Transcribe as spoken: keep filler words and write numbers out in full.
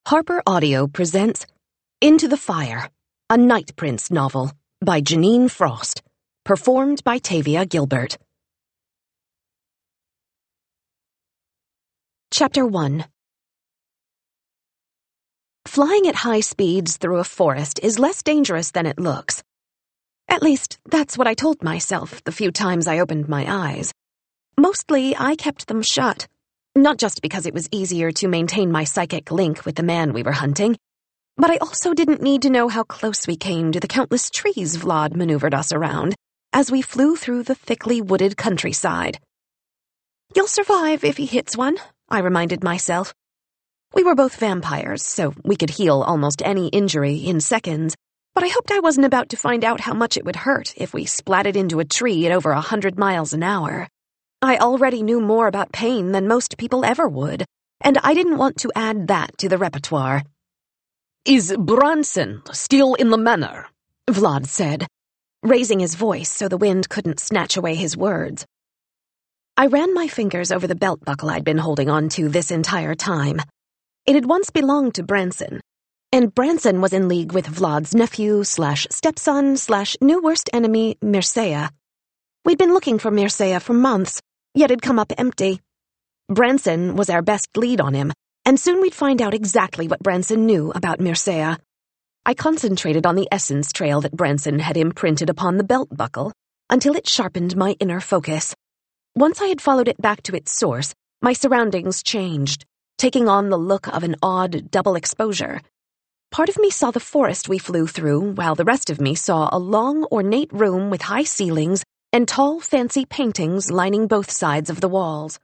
Harper Audio presents Into the Fire, a Night Prince novel by Janine Frost, performed by Tavia Gilbert. Chapter one. Flying at high speeds through a forest is less dangerous than it looks. At least, that's what I told myself the few times I opened my eyes. Mostly, I kept them shut. Not just because it was easier to maintain my psychic link with the man we were hunting, but I also didn't need to know how close we came to the countless trees Vlad maneuvered us around as we flew through the thickly wooded countryside. "You'll survive if he hits one," I reminded myself. We were both vampires, so we could heal almost any injury in seconds, but I hoped I wasn't about to find out how much it would hurt if we splatted into a tree at over a hundred miles an hour. I already knew more about pain than most people ever would, and I didn't want to add that to the repertoire. "Is Branson still in the manor?" Vlad said, raising his voice so the wind couldn't snatch away his words. I ran my fingers over the belt buckle I'd been holding on to this entire time. It had once belonged to Branson, and Branson was in league with Vlad's nephew slash stepson slash new worst enemy, Mircea. We'd been looking for Mircea for months, yet had come up empty. Branson was our best lead on him, and soon we'd find out exactly what Branson knew about Mircea. I concentrated on the essence trail that Branson had imprinted upon the belt buckle until it sharpened my inner focus. Once I had followed it back to its source, my surroundings changed, taking on the look of an odd double exposure. Part of me saw the forest we flew through, while the rest of me saw a long, ornate room with high ceilings and tall, fancy paintings lining both sides of the walls.